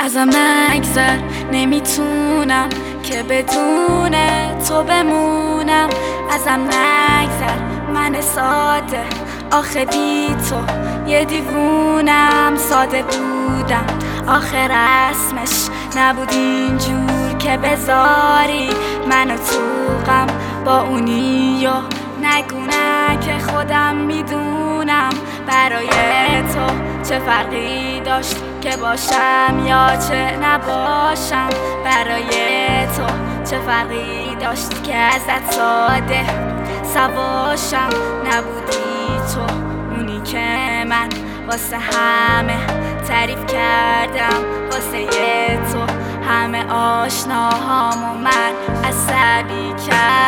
ازم نگذر، نمیتونم که بدون تو بمونم. ازم نگذر، من ساده آخه بی تو یه دیوونم. ساده بودم آخه رسمش نبود اینجور که بذاری منو تو غم با اونی. و نگونه که خودم میدونم برای تو چه فرقی داشت که باشم یا چه نباشم. برای تو چه فرقی داشت که ازت ساده سواشم. نبودی تو اونی که من واسه همه تعریف کردم. واسه تو همه آشناهامو من عصبی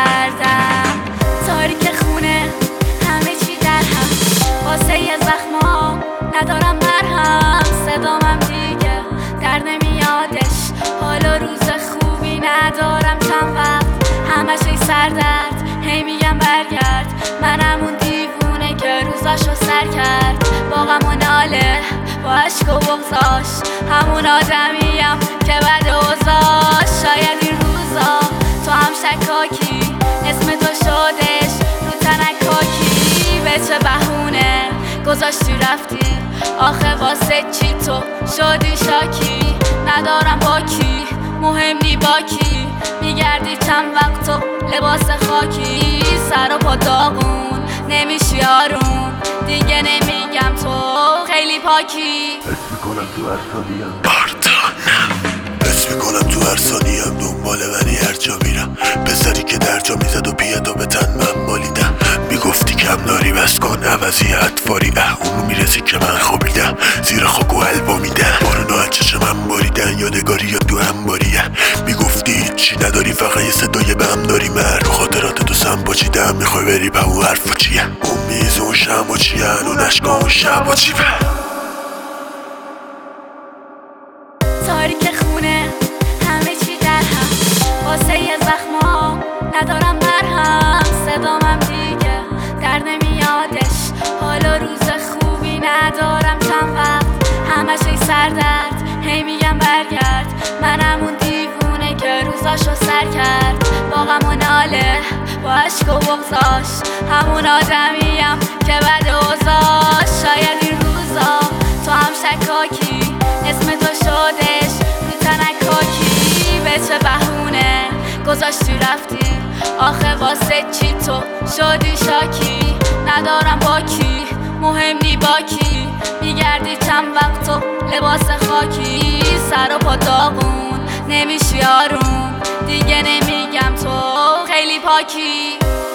کردم. تاریک خونه همه چی در هم، واسه یه زخمام ندارم مرهم. صدامم دیگه در نمیادش، حالا روز خوبی ندارم چند وقت. همش ای سردرد هی میگم برگرد، منم اون دیوونه که روزاشو سر کرد. با غم و ناله با عشق و بغضاش، همون آدمیم که بد اوضاش. شاید این روزا تو هم شکاکی، اسم تو شدش رو تنکاکی. به چه بهونه گذاشتی رفتی، آخه واسه چی تو شدی شاکی؟ ندارم با کی، مهم نی با کی، میگردی چند وقت تو لباس خاکی. سر و پا داغون نمیشی آروم، دیگه نمیگم تو خیلی پاکی. حس میکنم تو هر ثانیم باردانم، حس میکنم تو هر ثانیم دنبال منی هر جا میرم. پسری که در جا میزد و پیدا به تن من مالیدم. میگفتی کم داری بس کن عوضی اطفاری. اونو میرسی که من خوابیدم زیر خاک و حلوا میدم. بارون از چشم من باریدن، یادگاری یا تو هم باریه. میگفتی چی نداری فقط یه صدای بهم داری. من رو خاطرات تو سم باچیدم، میخوای بری به اون حرفا چیه؟ اون میز اون شم و چیه؟ اون عشقا اون شب و چی به تاریک خونه همه چی در هم، واسه یه زخمام ندارم مرهم. صدامم دیگه در نمیادش، حالا روز خوبی ندارم چند وقت. همش ای سردرد هی میگم برگرد، منم اون دیوونه که روزاشو سر کرد. با غم و ناله با عشق و بغضاش، همون آدمیم که بد اوضاش. شاید این روزا تو هم شکاکی، اسم تو شدش رو تنکاکی. به چه بهونه گذاشتی رفتی، آخه واسه چی تو شدی شاکی؟ ندارم با کی، مهم نی با کی، میگردی چند وقت تو لباس خاکی. سر و پا داغون نمیشی آروم، دیگه نمیگم تو خیلی پاکی.